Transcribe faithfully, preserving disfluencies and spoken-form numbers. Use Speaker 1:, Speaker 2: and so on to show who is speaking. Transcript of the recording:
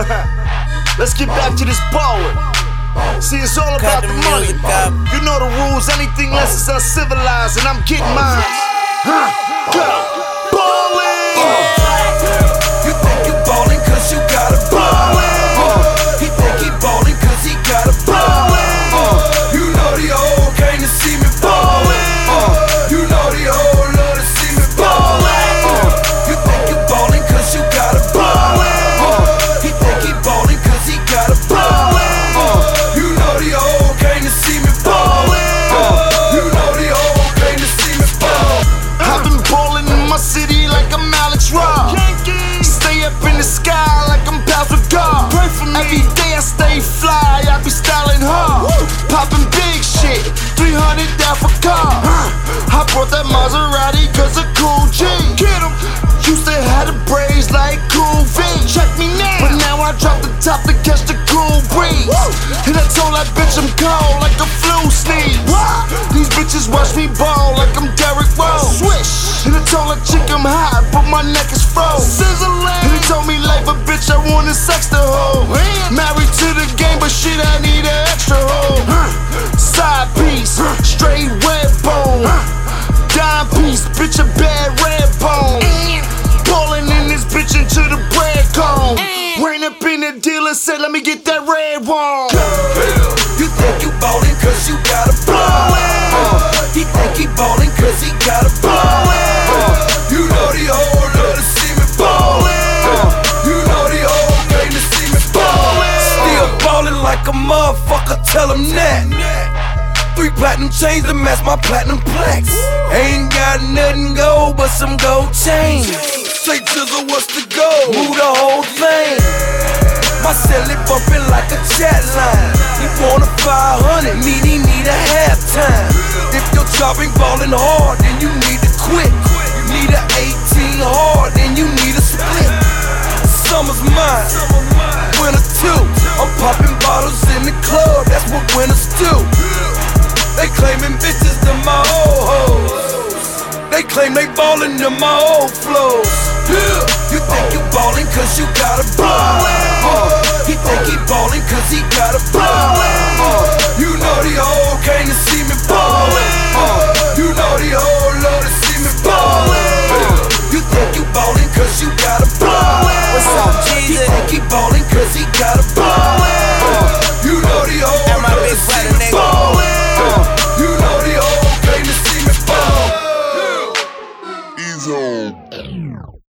Speaker 1: Let's get back to this ballin'. See, it's all about the money. You know the rules, anything less is uncivilized, and I'm getting mine. Huh. Go. Ballin'!
Speaker 2: You think you ballin' cause you got a ballin'. uh, He think he ballin' cause he got a ballin'. uh, You know the old came to see me ballin'. uh, You know the old love to see me ballin'. uh, You think you ballin' cause you got a ballin'. uh, He think he ballin' cause he got a ballin'. uh, You know the old came to see me ballin'. uh, You know the old came to see me ballin'.
Speaker 1: I've been ballin' in my city like I'm Alex Robb. Stay up in the sky like I'm pals with God. Pray for me. Every day I stay fly, I be styling hard. Poppin' big shit, three hundred down for car. I brought that Maserati cause of Cool G. Get 'em. Used to have the braids like Cool V. Check me now. But now I drop the top to catch the cool breeze. And I told that bitch I'm cold like a flu sneeze. These bitches watch me ball like I'm Derrick Rose. Swish. And I told that chick I'm hot, but my neck is froze. Sizzling. And he told me like a bitch I wanted sex to hold. Married to the game, but shit I need an extra hoe. Side piece, straight red bone. Dime piece, bitch a bad red bone. Ballin' in this bitch into the bread cone. Ran up in the dealer, said let me get that red one.
Speaker 2: You think you ballin' cause you got a ballin'. uh, He think he ballin' cause he got a ballin'. uh, You know the old love to see me ballin'. uh, You know the old came to see me ballin'. Still ballin' like a motherfucker, tell him that. Three platinum chains to match my platinum plaques. Ain't got nothing gold but some gold chains. Straight jizzle, what's the goal? Move the whole thing. My celly bumpin' like a chat line. He want a five hundred, mean he need a halftime. If your job ain't ballin' hard, then you need to quit. You need a eighteen hard, then you need a split. Summer's mine, winter too. I'm popping bottles in the club, that's what winners do. They claimin' bitches to my old hoes. They claim they ballin' to my old flows. Yeah. You think you ballin' cause you got a ballin'. uh, He think he ballin' cause he got a ballin'. uh, You know the old came to see me ballin'. uh, You know the old love to see me ballin'. uh, You think you ballin' cause you got a ballin'.